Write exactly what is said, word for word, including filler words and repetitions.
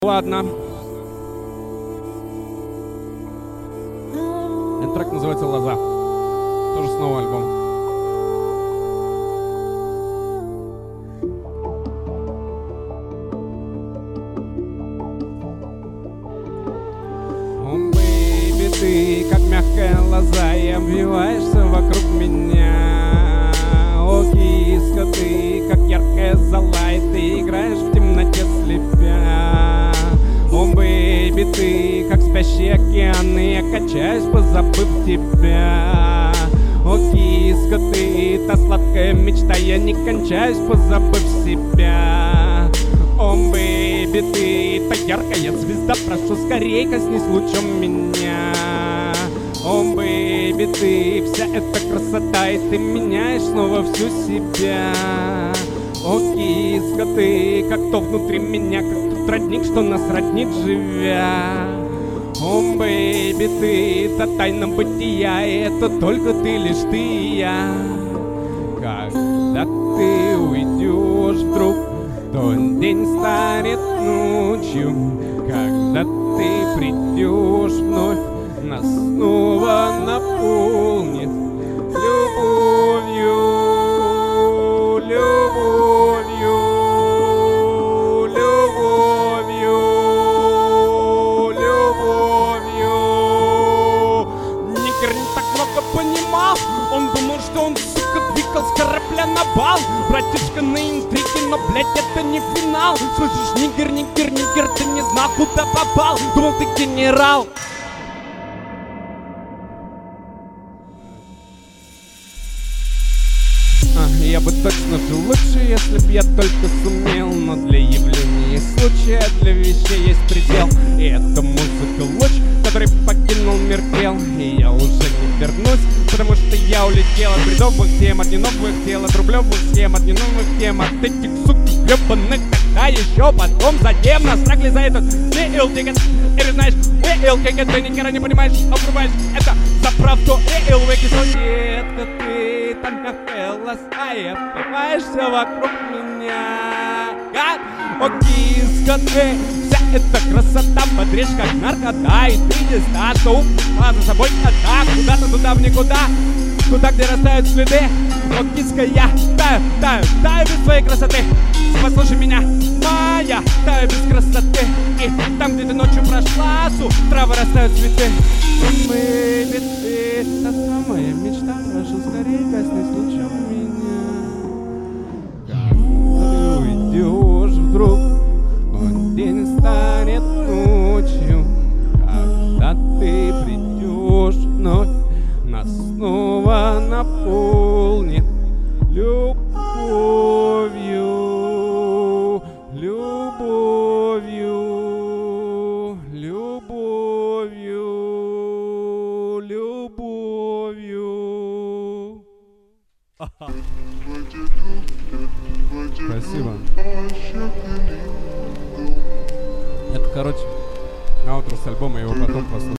Ладно. Этот трек называется «Лоза». Тоже снова альбом. О, бэйби, ты как мягкая лоза, и обвиваешься вокруг меня. О, киска, ты как яркая зола, и ты играешь в темноте слепя. О, бэйби, ты как спящий океан, и я качаюсь, позабыв тебя. О, киска, ты та сладкая мечта, я не кончаюсь, позабыв себя. О, бэйби, ты та яркая звезда, прошу, скорей коснись лучом меня. О, бэйби, ты вся эта красота, и ты меняешь снова всю себя. О, киска, ты как то внутри меня, как тот родник, что нас роднит, живя. О, бэйби, ты та тайна бытия, и это только ты, лишь ты и я. Когда ты уйдешь вдруг, то день станет ночью. Когда ты придешь вновь, нас снова наполнит любовью, любовью, любовью, любовью. Нигер не так много понимал, он думал, что он, сука, двигал с корабля на бал. Братишка на интриге, но, блядь, это не финал. Слышишь, нигер, нигер, нигер, ты не знал, куда попал. Думал, ты генерал. Я бы точно жил лучше, если б я только сумел. Но для явлений есть случаи, а для вещей есть предел. И это музыка луч, который покинул мир тел. И я уже не вернусь, потому что я улетел от бредовых тем, от неновых тел, от рублевых схем, от неновых тем, от этих сук гребаных. А еще потом затем нас тракли за этот рейл тикет. И ты знаешь, рейл тикет, ты ни хера не понимаешь, обрубаешь это за правду. Рейл выкисел, детка, ты там мягкая лоза, и обвиваешься вокруг меня. О, киска, ты, вся эта красота подрежь как наркота, и ты не знаешь, что упала за собой кота. Куда-то туда в никуда, туда, где растают следы. О, киска, я таю, таю, таю без своей красоты. Послушай меня, моя, таю без красоты. И там, где ты ночью прошла, с утра вырастают цветы. О, бэйби, ты та самая мечта, прошу, скорее коснись лучом меня. Когда ты уйдешь вдруг, он день станет ночью. Когда ты придешь вновь, нас снова наполнит